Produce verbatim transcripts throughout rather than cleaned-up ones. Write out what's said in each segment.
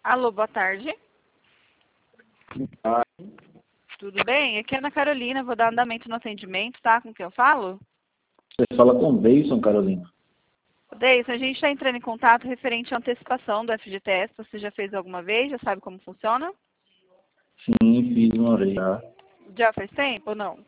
Alô, boa tarde. Ah, Tudo bem? Aqui é a Ana Carolina, vou dar andamento no atendimento, tá? Com quem eu falo? você fala com o Deison, Carolina. Deison, a gente está entrando em contato referente à antecipação do F G T S. Você já fez alguma vez? Já sabe como funciona? Sim, fiz uma vez já. Já faz tempo ou não?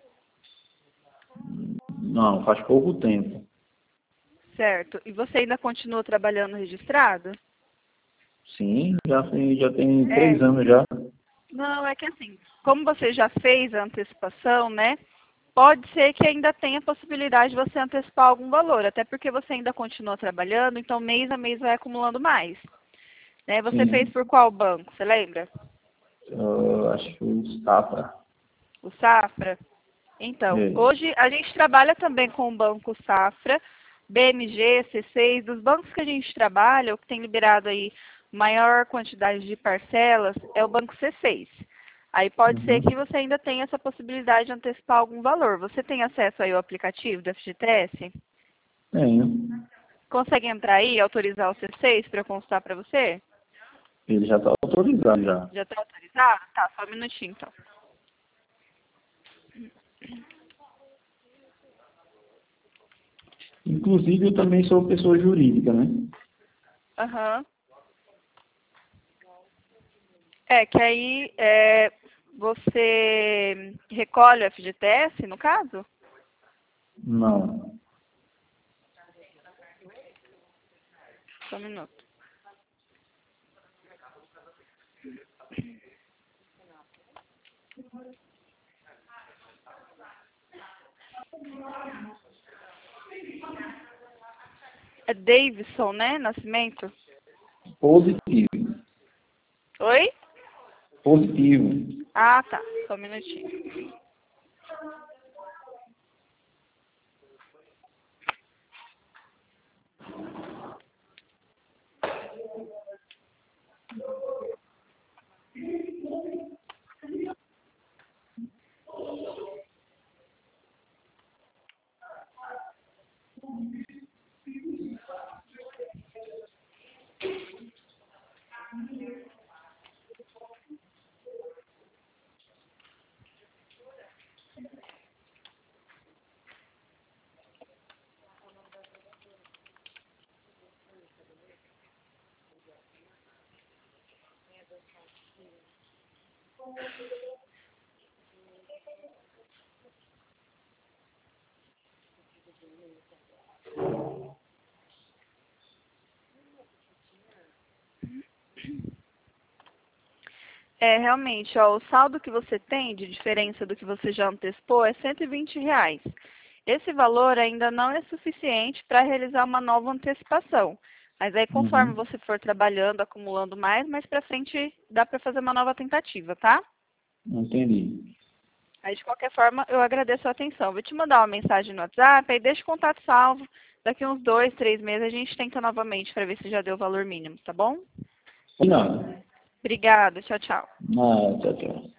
Não, faz pouco tempo. Certo. E você ainda continua trabalhando registrado? Sim, já tem, já tem É. três anos já. Não, é que assim, como você já fez a antecipação, né? Pode ser que ainda tenha possibilidade de você antecipar algum valor, até porque você ainda continua trabalhando, então mês a mês vai acumulando mais. Né? Você fez Sim, por qual banco, você lembra? eu acho que o Safra. O Safra? Então, É. hoje a gente trabalha também com o Banco Safra, B M G, C seis, dos bancos que a gente trabalha, o que tem liberado aí maior quantidade de parcelas é o Banco C seis. Aí pode ser Uhum. que você ainda tenha essa possibilidade de antecipar algum valor. Você tem acesso aí ao aplicativo do F G T S? Tenho. Consegue entrar aí e autorizar o C seis para eu consultar para você? Ele já está autorizado já. Já está autorizado? Tá, só um minutinho então. Inclusive, eu também sou pessoa jurídica, né? Aham. É, que aí é, você recolhe o F G T S, no caso? Não. Só um minuto. É Davidson, né? Nascimento? Positivo. Oi? Positivo. Ah, tá. Só um minutinho. É, realmente, ó, o saldo que você tem de diferença do que você já antecipou é cento e vinte reais. Esse valor ainda não é suficiente para realizar uma nova antecipação. Mas aí, conforme Uhum. você for trabalhando, acumulando mais, mais para frente dá para fazer uma nova tentativa, tá? Entendi. Aí, de qualquer forma, eu agradeço a atenção. Vou te mandar uma mensagem no WhatsApp, aí deixa o contato salvo. Daqui uns dois, três meses a gente tenta novamente para ver se já deu o valor mínimo, tá bom? Nada. Obrigada, tchau, tchau. Nada, tchau, tchau.